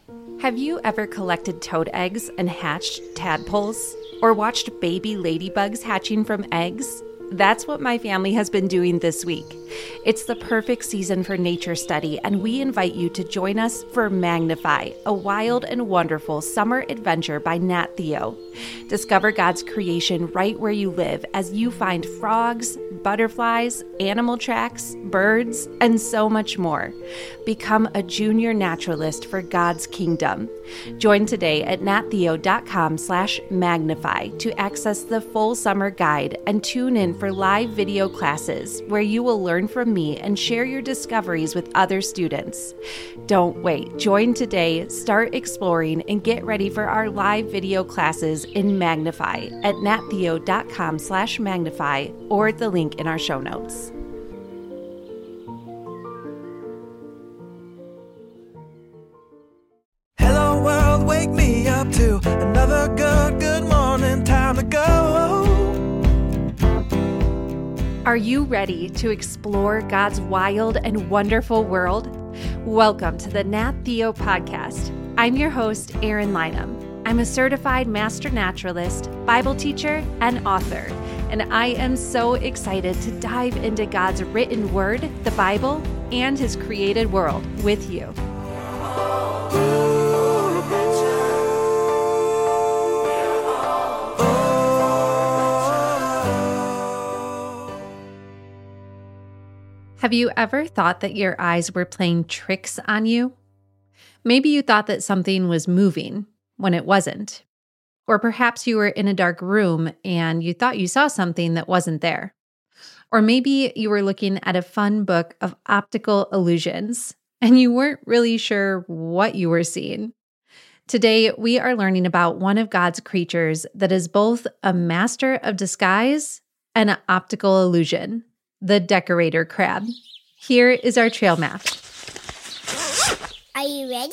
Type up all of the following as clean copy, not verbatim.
Have you ever collected toad eggs and hatched tadpoles? Or watched baby ladybugs hatching from eggs? That's what my family has been doing this week. It's the perfect season for nature study, and we invite you to join us for Magnify, a wild and wonderful summer adventure by Nat Theo. Discover God's creation right where you live as you find frogs, butterflies, animal tracks, birds, and so much more. Become a junior naturalist for God's kingdom. Join today at nattheo.com/magnify to access the full summer guide and tune in for live video classes where you will learn from me and share your discoveries with other students. Don't wait. Join today, start exploring, and get ready for our live video classes in Magnify at nattheo.com/magnify or the link in our show notes. Hello world, wake me up to another good morning, time to go. Are you ready to explore God's wild and wonderful world? Welcome to the Nat Theo podcast. I'm your host, Erin Lynham. I'm a certified master naturalist, Bible teacher, and author, and I am so excited to dive into God's written word, the Bible, and His created world with you. Have you ever thought that your eyes were playing tricks on you? Maybe you thought that something was moving when it wasn't. Or perhaps you were in a dark room and you thought you saw something that wasn't there. Or maybe you were looking at a fun book of optical illusions and you weren't really sure what you were seeing. Today, we are learning about one of God's creatures that is both a master of disguise and an optical illusion. The decorator crab. Here is our trail map. Are you ready?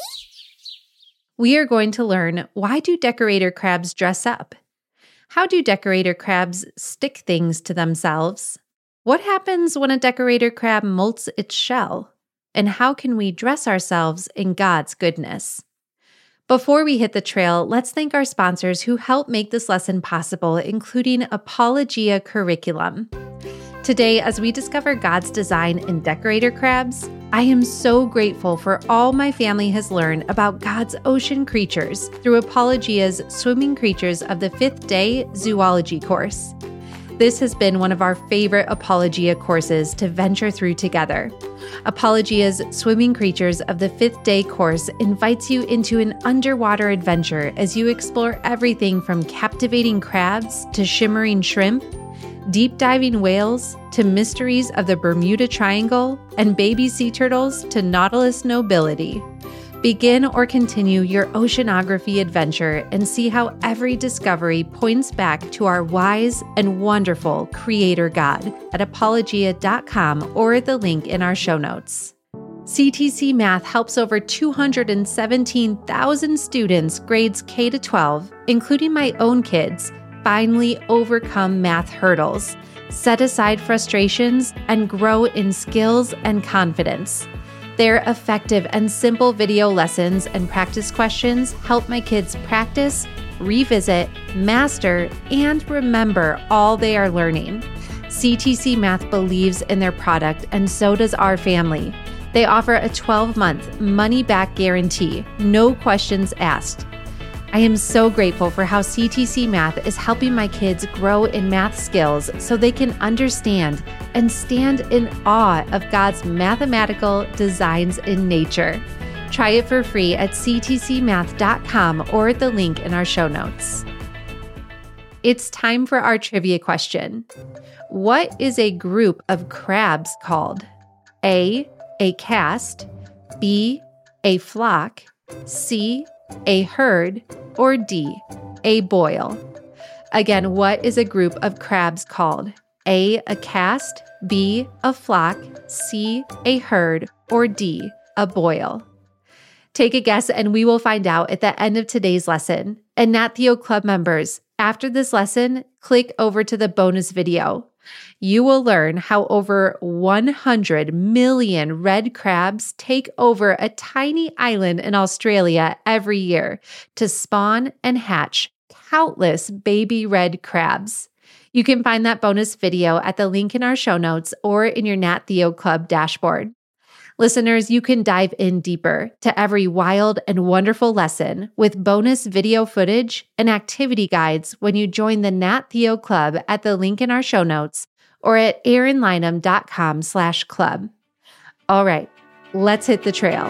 We are going to learn, why do decorator crabs dress up? How do decorator crabs stick things to themselves? What happens when a decorator crab molts its shell? And how can we dress ourselves in God's goodness? Before we hit the trail, let's thank our sponsors who help make this lesson possible, including Apologia Curriculum. Today, as we discover God's design in decorator crabs, I am so grateful for all my family has learned about God's ocean creatures through Apologia's Swimming Creatures of the Fifth Day Zoology course. This has been one of our favorite Apologia courses to venture through together. Apologia's Swimming Creatures of the Fifth Day course invites you into an underwater adventure as you explore everything from captivating crabs to shimmering shrimp, deep diving whales to mysteries of the Bermuda Triangle, and baby sea turtles to Nautilus nobility. Begin or continue your oceanography adventure and see how every discovery points back to our wise and wonderful Creator God at apologia.com or the link in our show notes. CTC Math helps over 217,000 students grades K to 12, including my own kids, finally overcome math hurdles, set aside frustrations, and grow in skills and confidence. Their effective and simple video lessons and practice questions help my kids practice, revisit, master, and remember all they are learning. CTC Math believes in their product, and so does our family. They offer a 12-month money-back guarantee, no questions asked. I am so grateful for how CTC Math is helping my kids grow in math skills so they can understand and stand in awe of God's mathematical designs in nature. Try it for free at ctcmath.com or at the link in our show notes. It's time for our trivia question. What is a group of crabs called? A caste, B, a flock, C, a herd, or D, a boil? Again, what is a group of crabs called? A caste, B, a flock, C, a herd, or D, a boil? Take a guess and we will find out at the end of today's lesson. And Nat Theo Club members, after this lesson, click over to the bonus video. You will learn how over 100 million red crabs take over a tiny island in Australia every year to spawn and hatch countless baby red crabs. You can find that bonus video at the link in our show notes or in your Nat Theo Club dashboard. Listeners, you can dive in deeper to every wild and wonderful lesson with bonus video footage and activity guides when you join the Nat Theo Club at the link in our show notes or at erinlynham.com/club. All right, let's hit the trail.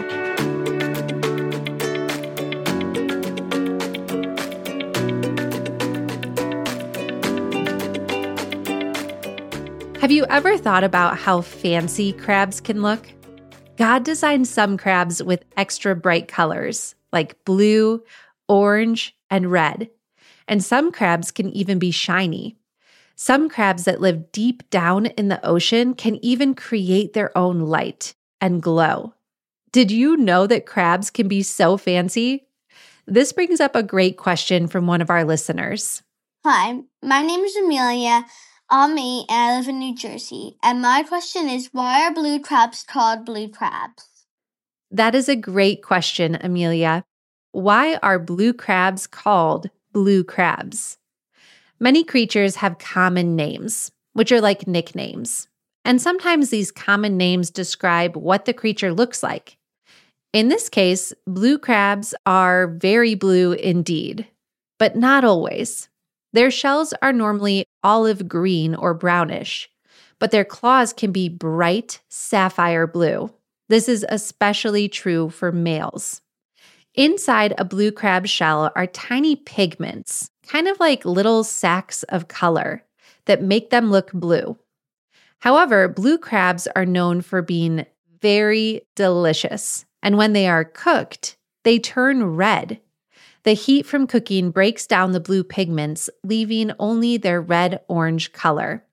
Have you ever thought about how fancy crabs can look? God designed some crabs with extra bright colors like blue, orange, and red. And some crabs can even be shiny. Some crabs that live deep down in the ocean can even create their own light and glow. Did you know that crabs can be so fancy? This brings up a great question from one of our listeners. Hi, my name is Amelia. I'm 8 and I live in New Jersey. And my question is, why are blue crabs called blue crabs? That is a great question, Amelia. Why are blue crabs called blue crabs? Many creatures have common names, which are like nicknames. And sometimes these common names describe what the creature looks like. In this case, blue crabs are very blue indeed, but not always. Their shells are normally olive green or brownish, but their claws can be bright sapphire blue. This is especially true for males. Inside a blue crab shell are tiny pigments, kind of like little sacs of color, that make them look blue. However, blue crabs are known for being very delicious, and when they are cooked, they turn red. The heat from cooking breaks down the blue pigments, leaving only their red-orange color.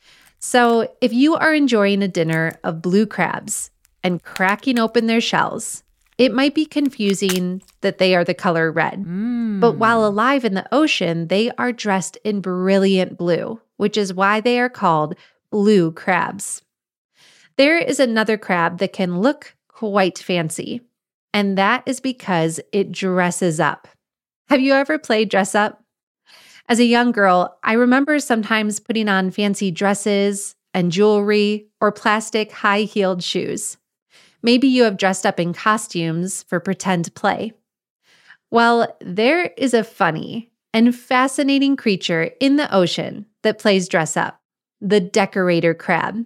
So, if you are enjoying a dinner of blue crabs and cracking open their shells, it might be confusing that they are the color red. But while alive in the ocean, they are dressed in brilliant blue, which is why they are called blue crabs. There is another crab that can look quite fancy, and that is because it dresses up. Have you ever played dress up? As a young girl, I remember sometimes putting on fancy dresses and jewelry or plastic high-heeled shoes. Maybe you have dressed up in costumes for pretend play. Well, there is a funny and fascinating creature in the ocean that plays dress up, the decorator crab.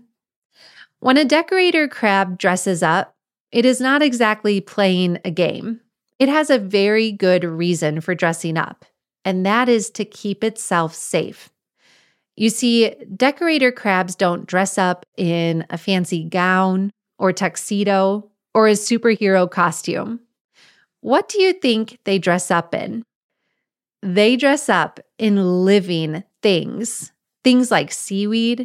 When a decorator crab dresses up, it is not exactly playing a game. It has a very good reason for dressing up, and that is to keep itself safe. You see, decorator crabs don't dress up in a fancy gown or tuxedo or a superhero costume. What do you think they dress up in? They dress up in living things. Things like seaweed,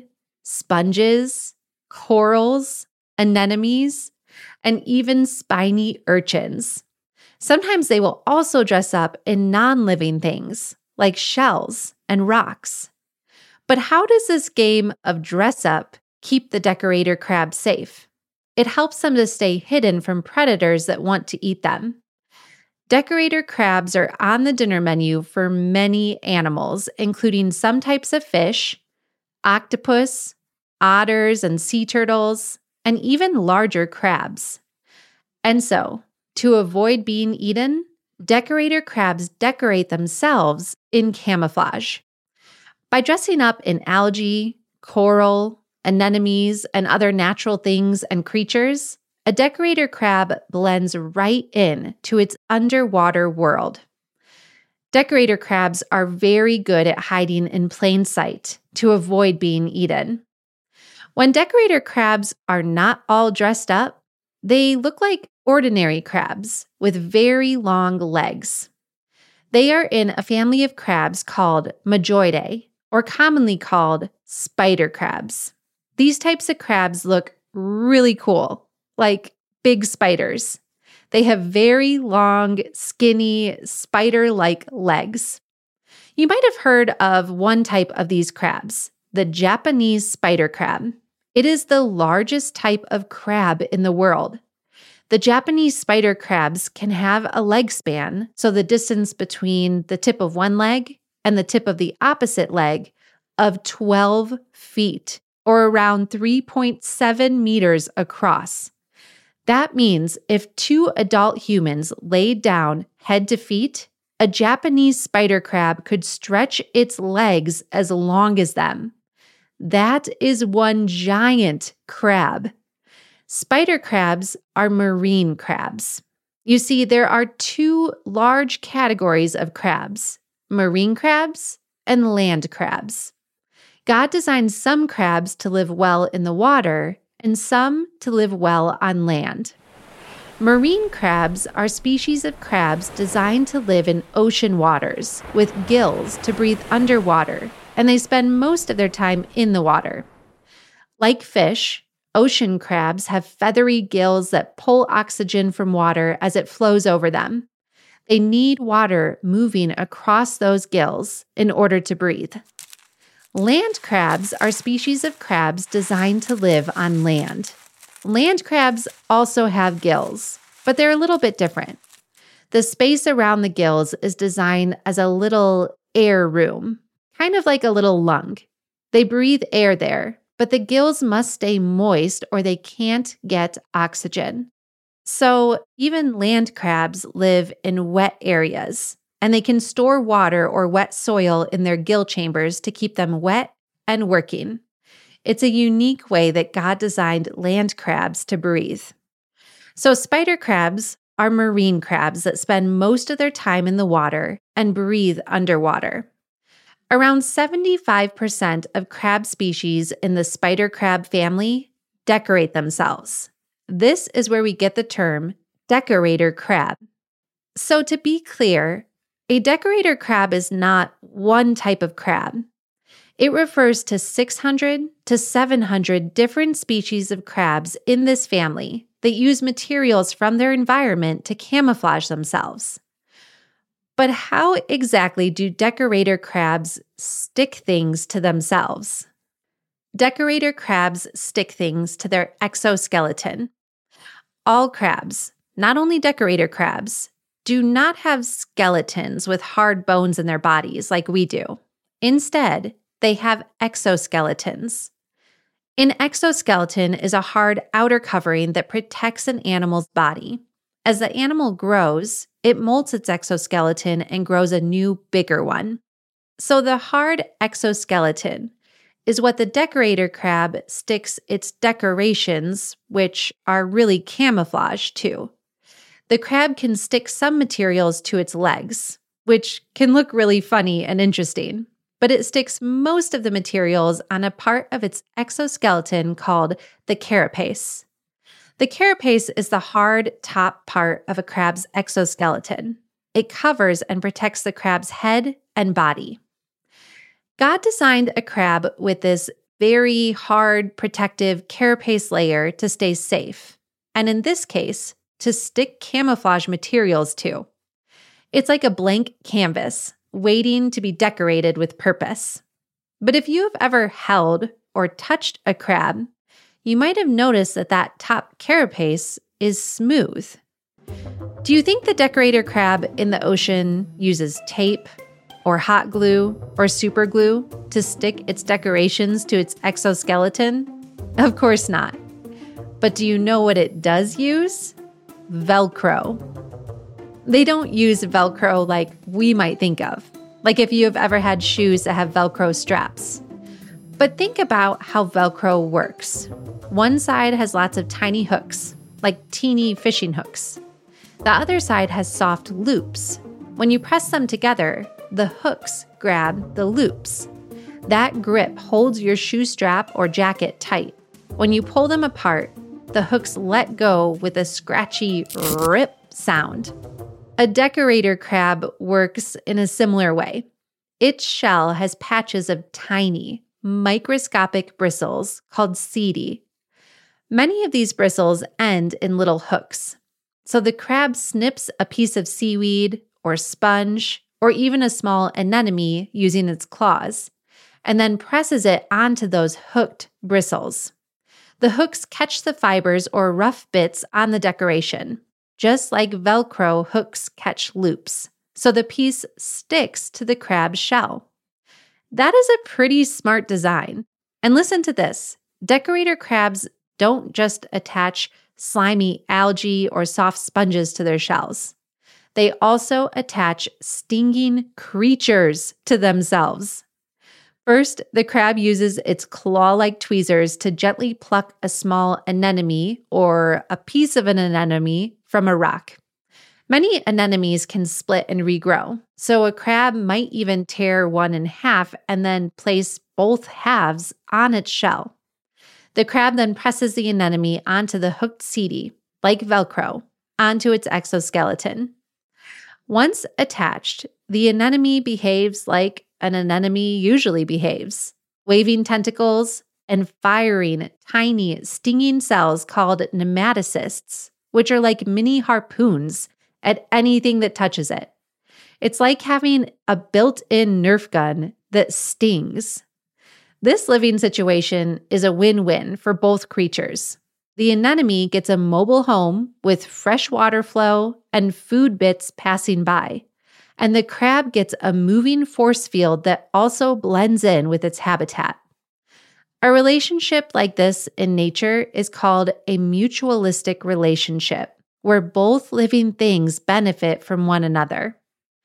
sponges, corals, anemones, and even spiny urchins. Sometimes they will also dress up in non-living things like shells and rocks. But how does this game of dress up keep the decorator crab safe? It helps them to stay hidden from predators that want to eat them. Decorator crabs are on the dinner menu for many animals, including some types of fish, octopus, otters and sea turtles, and even larger crabs. And so, to avoid being eaten, decorator crabs decorate themselves in camouflage. By dressing up in algae, coral, anemones, and other natural things and creatures, a decorator crab blends right in to its underwater world. Decorator crabs are very good at hiding in plain sight to avoid being eaten. When decorator crabs are not all dressed up, they look like ordinary crabs with very long legs. They are in a family of crabs called Majoidae, or commonly called spider crabs. These types of crabs look really cool, like big spiders. They have very long, skinny, spider-like legs. You might have heard of one type of these crabs, the Japanese spider crab. It is the largest type of crab in the world. The Japanese spider crabs can have a leg span, so the distance between the tip of one leg and the tip of the opposite leg, of 12 feet, or around 3.7 meters across. That means if two adult humans laid down head to feet, a Japanese spider crab could stretch its legs as long as them. That is one giant crab. Spider crabs are marine crabs. You see, there are two large categories of crabs: marine crabs and land crabs. God designed some crabs to live well in the water and some to live well on land. Marine crabs are species of crabs designed to live in ocean waters with gills to breathe underwater, and they spend most of their time in the water. Like fish, ocean crabs have feathery gills that pull oxygen from water as it flows over them. They need water moving across those gills in order to breathe. Land crabs are species of crabs designed to live on land. Land crabs also have gills, but they're a little bit different. The space around the gills is designed as a little air room, kind of like a little lung. They breathe air there, but the gills must stay moist or they can't get oxygen. So even land crabs live in wet areas, and they can store water or wet soil in their gill chambers to keep them wet and working. It's a unique way that God designed land crabs to breathe. So spider crabs are marine crabs that spend most of their time in the water and breathe underwater. Around 75% of crab species in the spider crab family decorate themselves. This is where we get the term decorator crab. So to be clear, a decorator crab is not one type of crab. It refers to 600 to 700 different species of crabs in this family that use materials from their environment to camouflage themselves. But how exactly do decorator crabs stick things to themselves? Decorator crabs stick things to their exoskeleton. All crabs, not only decorator crabs, do not have skeletons with hard bones in their bodies like we do. Instead, they have exoskeletons. An exoskeleton is a hard outer covering that protects an animal's body. As the animal grows, it molts its exoskeleton and grows a new, bigger one. So the hard exoskeleton is what the decorator crab sticks its decorations, which are really camouflage, to. The crab can stick some materials to its legs, which can look really funny and interesting, but it sticks most of the materials on a part of its exoskeleton called the carapace. The carapace is the hard top part of a crab's exoskeleton. It covers and protects the crab's head and body. God designed a crab with this very hard, protective carapace layer to stay safe, and in this case, to stick camouflage materials to. It's like a blank canvas, waiting to be decorated with purpose. But if you have ever held or touched a crab, you might have noticed that that top carapace is smooth. Do you think the decorator crab in the ocean uses tape or hot glue or super glue to stick its decorations to its exoskeleton? Of course not. But do you know what it does use? Velcro. They don't use Velcro like we might think of, like if you have ever had shoes that have Velcro straps. But think about how Velcro works. One side has lots of tiny hooks, like teeny fishing hooks. The other side has soft loops. When you press them together, the hooks grab the loops. That grip holds your shoe strap or jacket tight. When you pull them apart, the hooks let go with a scratchy rip sound. A decorator crab works in a similar way. Its shell has patches of tiny, microscopic bristles called setae. Many of these bristles end in little hooks. So the crab snips a piece of seaweed or sponge or even a small anemone using its claws. and then presses it onto those hooked bristles. The hooks catch the fibers or rough bits on the decoration, just like Velcro hooks catch loops, so the piece sticks to the crab's shell. That is a pretty smart design. And listen to this. Decorator crabs don't just attach slimy algae or soft sponges to their shells. They also attach stinging creatures to themselves. First, the crab uses its claw-like tweezers to gently pluck a small anemone or a piece of an anemone from a rock. Many anemones can split and regrow, so a crab might even tear one in half and then place both halves on its shell. The crab then presses the anemone onto the hooked setae, like Velcro, onto its exoskeleton. Once attached, the anemone behaves like an anemone usually behaves, waving tentacles and firing tiny, stinging cells called nematocysts, which are like mini harpoons at anything that touches it. It's like having a built-in Nerf gun that stings. This living situation is a win-win for both creatures. The anemone gets a mobile home with fresh water flow and food bits passing by, and the crab gets a moving force field that also blends in with its habitat. A relationship like this in nature is called a mutualistic relationship, where both living things benefit from one another.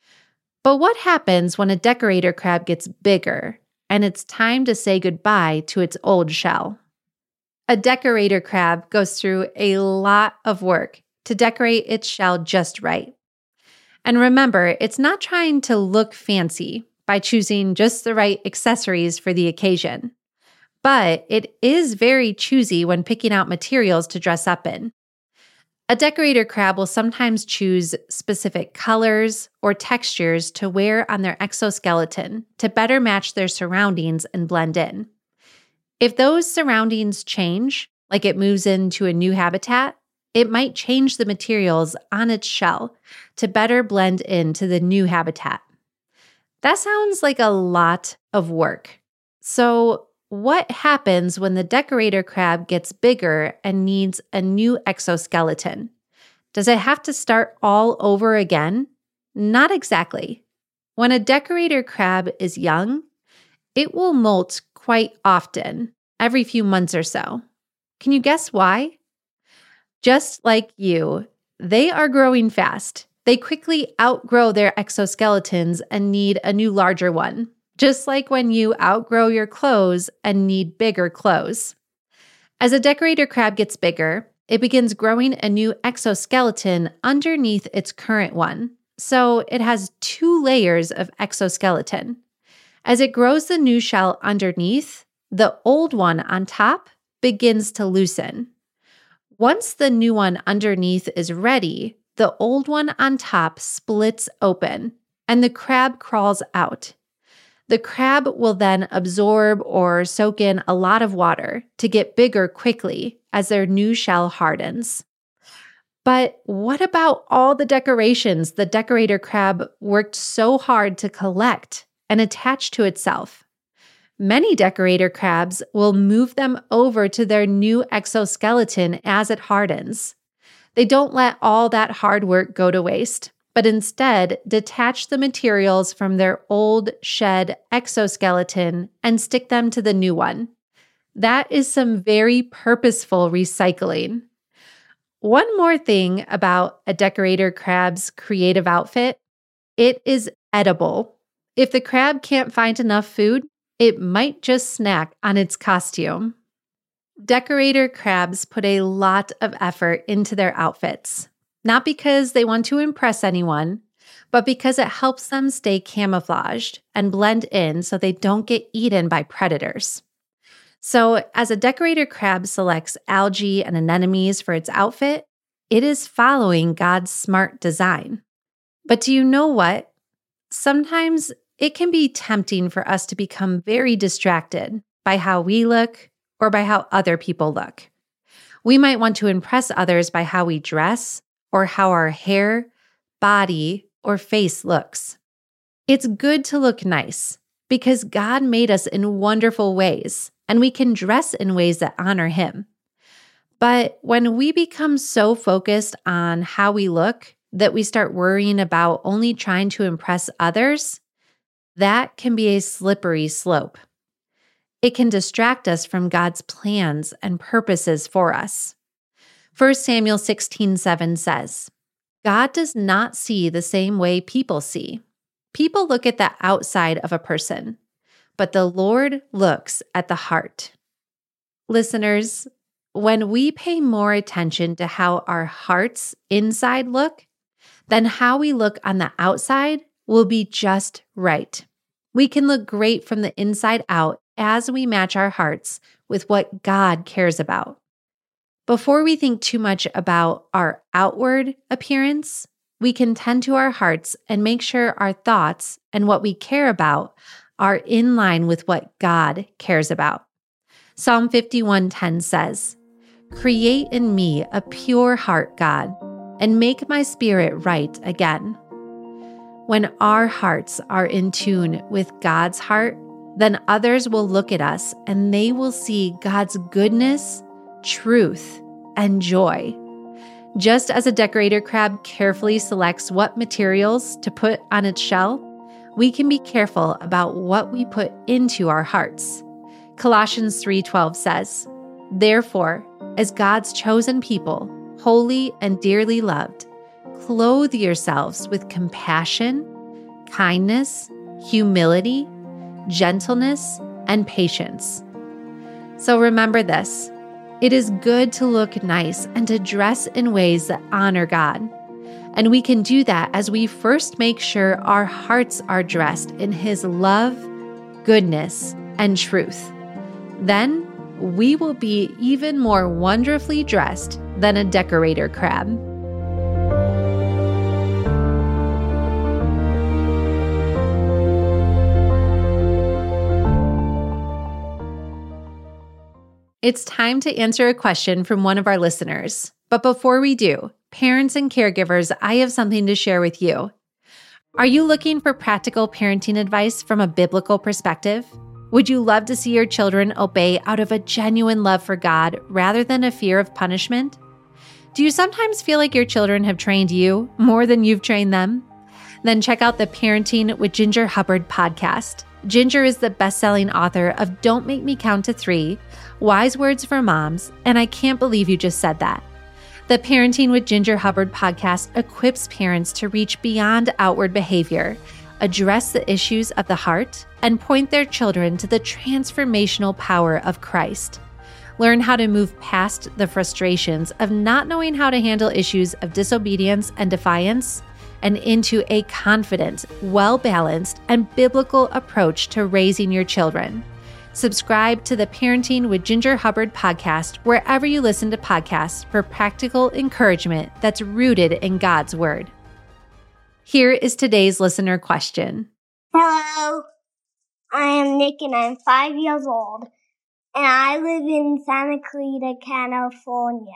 But what happens when a decorator crab gets bigger and it's time to say goodbye to its old shell? A decorator crab goes through a lot of work to decorate its shell just right. And remember, it's not trying to look fancy by choosing just the right accessories for the occasion, but it is very choosy when picking out materials to dress up in. A decorator crab will sometimes choose specific colors or textures to wear on their exoskeleton to better match their surroundings and blend in. If those surroundings change, like it moves into a new habitat, it might change the materials on its shell to better blend into the new habitat. That sounds like a lot of work. So, what happens when the decorator crab gets bigger and needs a new exoskeleton? Does it have to start all over again? Not exactly. When a decorator crab is young, it will molt quite often, every few months or so. Can you guess why? Just like you, they are growing fast. They quickly outgrow their exoskeletons and need a new larger one. Just like when you outgrow your clothes and need bigger clothes. As a decorator crab gets bigger, it begins growing a new exoskeleton underneath its current one. So it has 2 layers of exoskeleton. As it grows the new shell underneath, the old one on top begins to loosen. Once the new one underneath is ready, the old one on top splits open and the crab crawls out. The crab will then absorb or soak in a lot of water to get bigger quickly as their new shell hardens. But what about all the decorations the decorator crab worked so hard to collect and attach to itself? Many decorator crabs will move them over to their new exoskeleton as it hardens. They don't let all that hard work go to waste, but instead detach the materials from their old shed exoskeleton and stick them to the new one. That is some very purposeful recycling. One more thing about a decorator crab's creative outfit, it is edible. If the crab can't find enough food, it might just snack on its costume. Decorator crabs put a lot of effort into their outfits. Not because they want to impress anyone, but because it helps them stay camouflaged and blend in so they don't get eaten by predators. So, as a decorator crab selects algae and anemones for its outfit, it is following God's smart design. But do you know what? Sometimes it can be tempting for us to become very distracted by how we look or by how other people look. We might want to impress others by how we dress, or how our hair, body, or face looks. It's good to look nice, because God made us in wonderful ways, and we can dress in ways that honor Him. But when we become so focused on how we look that we start worrying about only trying to impress others, that can be a slippery slope. It can distract us from God's plans and purposes for us. 1 Samuel 16:7 says, God does not see the same way people see. People look at the outside of a person, but the Lord looks at the heart. Listeners, when we pay more attention to how our hearts inside look, then how we look on the outside will be just right. We can look great from the inside out as we match our hearts with what God cares about. Before we think too much about our outward appearance, we can tend to our hearts and make sure our thoughts and what we care about are in line with what God cares about. Psalm 51:10 says, Create in me a pure heart, God, and make my spirit right again. When our hearts are in tune with God's heart, then others will look at us and they will see God's goodness, truth, and joy. Just as a decorator crab carefully selects what materials to put on its shell, we can be careful about what we put into our hearts. Colossians 3:12 says, Therefore, as God's chosen people, holy and dearly loved, clothe yourselves with compassion, kindness, humility, gentleness, and patience. So remember this. It is good to look nice and to dress in ways that honor God. And we can do that as we first make sure our hearts are dressed in His love, goodness, and truth. Then we will be even more wonderfully dressed than a decorator crab. It's time to answer a question from one of our listeners. But before we do, parents and caregivers, I have something to share with you. Are you looking for practical parenting advice from a biblical perspective? Would you love to see your children obey out of a genuine love for God rather than a fear of punishment? Do you sometimes feel like your children have trained you more than you've trained them? Then check out the Parenting with Ginger Hubbard podcast. Ginger is the best-selling author of Don't Make Me Count to 3, Wise Words for Moms, and I Can't Believe You Just Said That. The Parenting with Ginger Hubbard podcast equips parents to reach beyond outward behavior, address the issues of the heart, and point their children to the transformational power of Christ. Learn how to move past the frustrations of not knowing how to handle issues of disobedience and defiance, and into a confident, well-balanced, and biblical approach to raising your children. Subscribe to the Parenting with Ginger Hubbard podcast wherever you listen to podcasts for practical encouragement that's rooted in God's Word. Here is today's listener question. Hello, I am Nick and I'm 5 years old, and I live in Santa Clarita, California.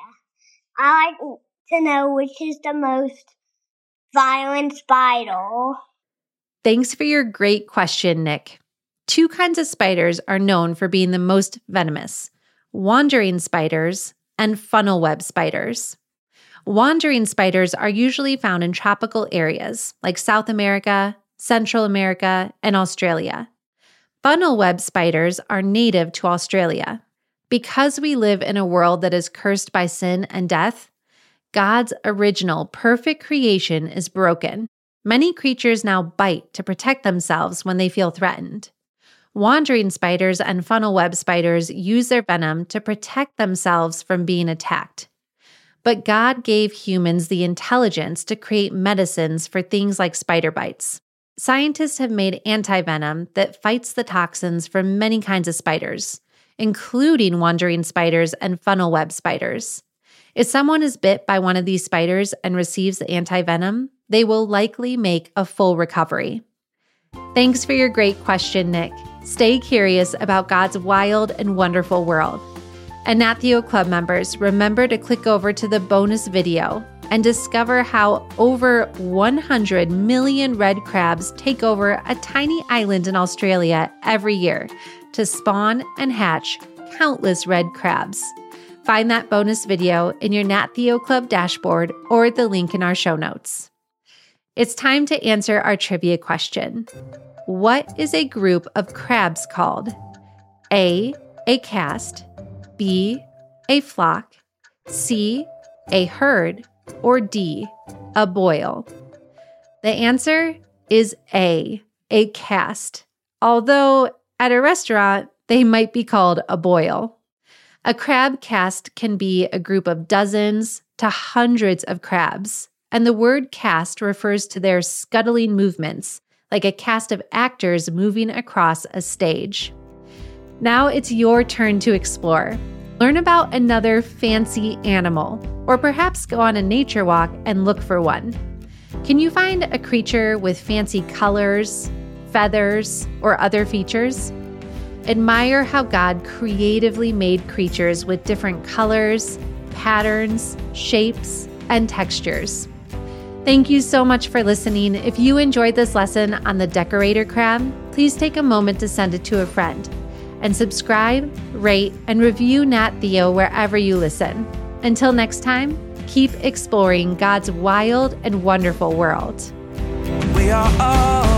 I like to know which is the most violent spider. Thanks for your great question, Nick. Two kinds of spiders are known for being the most venomous: wandering spiders and funnel web spiders. Wandering spiders are usually found in tropical areas like South America, Central America, and Australia. Funnel web spiders are native to Australia. Because we live in a world that is cursed by sin and death, God's original perfect creation is broken. Many creatures now bite to protect themselves when they feel threatened. Wandering spiders and funnel web spiders use their venom to protect themselves from being attacked. But God gave humans the intelligence to create medicines for things like spider bites. Scientists have made antivenom that fights the toxins from many kinds of spiders, including wandering spiders and funnel web spiders. If someone is bit by one of these spiders and receives the antivenom, they will likely make a full recovery. Thanks for your great question, Nick. Stay curious about God's wild and wonderful world. And Nat Theo Club members, remember to click over to the bonus video and discover how over 100 million red crabs take over a tiny island in Australia every year to spawn and hatch countless red crabs. Find that bonus video in your Nat Theo Club dashboard or the link in our show notes. It's time to answer our trivia question. What is a group of crabs called? A caste, B, a flock, C, a herd, or D, a boil? The answer is A caste, although at a restaurant, they might be called a boil. A crab caste can be a group of dozens to hundreds of crabs, and the word caste refers to their scuttling movements, like a cast of actors moving across a stage. Now it's your turn to explore. Learn about another fancy animal, or perhaps go on a nature walk and look for one. Can you find a creature with fancy colors, feathers, or other features? Admire how God creatively made creatures with different colors, patterns, shapes, and textures. Thank you so much for listening. If you enjoyed this lesson on the decorator crab, please take a moment to send it to a friend. And subscribe, rate, and review Nat Theo wherever you listen. Until next time, keep exploring God's wild and wonderful world. We are all